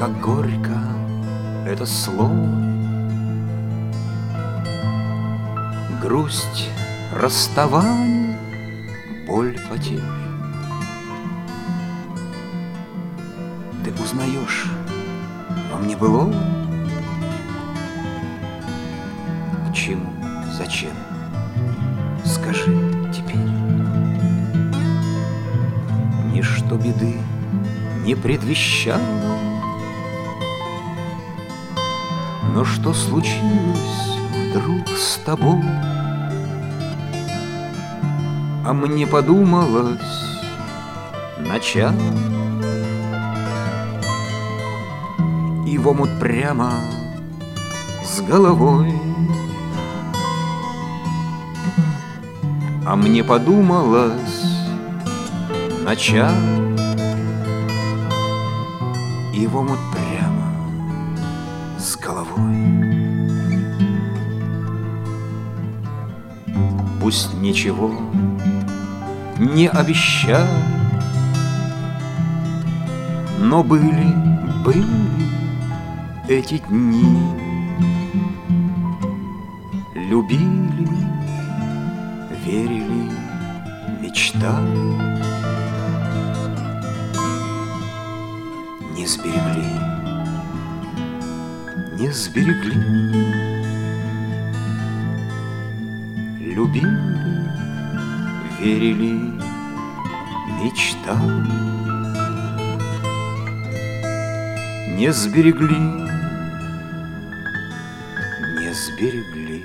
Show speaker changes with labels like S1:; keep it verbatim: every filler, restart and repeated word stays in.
S1: как горько это слово, грусть расставания, боль потерь. Ты узнаешь во мне былого? К чему, зачем? Скажи теперь. Ничто беды не предвещало, но что случилось вдруг с тобой? А мне подумалось начало, и в омут прямо с головой. А мне подумалось начало, и в омут прямо с головой. Пусть ничего не обещали, но были, были эти дни. Любили, верили, мечтали, не сберегли, не сберегли. Любили, верили, мечтали, не сберегли, не сберегли.